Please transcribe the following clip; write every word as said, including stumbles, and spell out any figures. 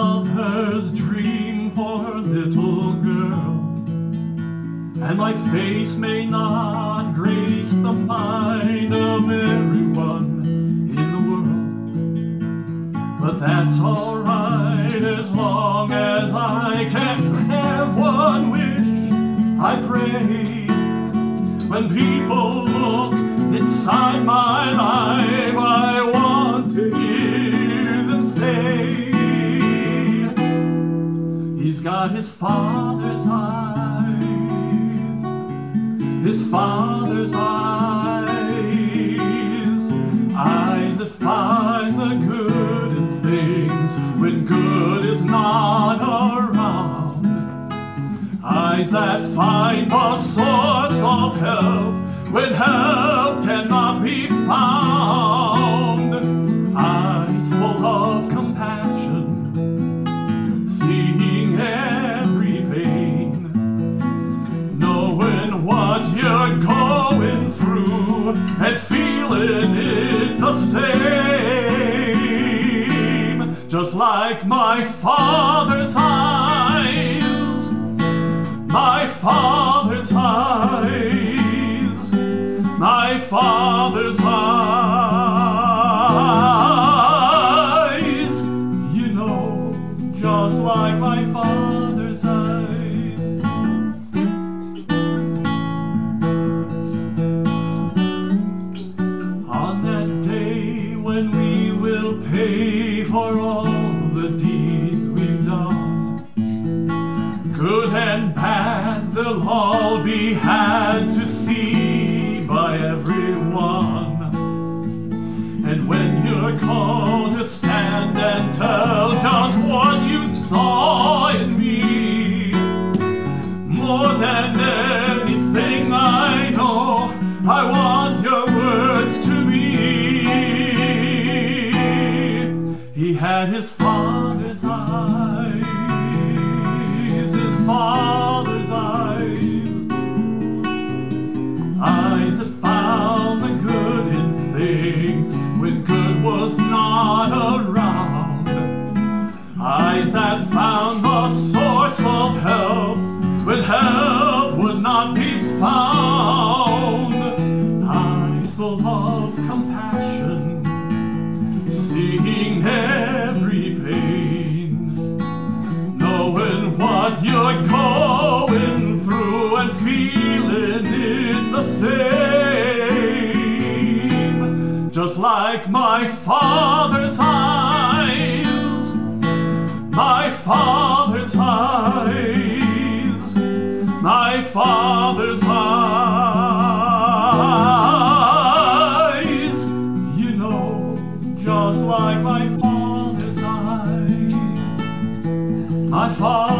lover's dream for her little girl, and my face may not grace the mind of everyone in the world, but that's alright as long as I can have one wish. I pray when people look inside my life, I want to hear them say, he's got his father's eyes, his father's eyes, eyes that find the good in things when good is not around, eyes that find the source of help when help cannot be found, eyes full of compassion, seeing every pain, knowing what you're going through and feeling it the same, just like my father's eyes, my father's eyes, my father's eyes, you know, just like my father's eyes. On that day when we will pay for all the deeds we've done, good and bad, they'll all be had to see by everyone. And when you're called to stand and tell just what you saw in me, more than anything I know, I want your words to be, he had his father's eyes, his father's eyes, eyes that found the good in things when good was not around, eyes that found the source of help when help would not be found, eyes full of compassion, seeing every pain, knowing what you're going through and feeling it the same, just like my father's eyes, my father's eyes, my father's eyes, you know, just like my father's eyes, my father's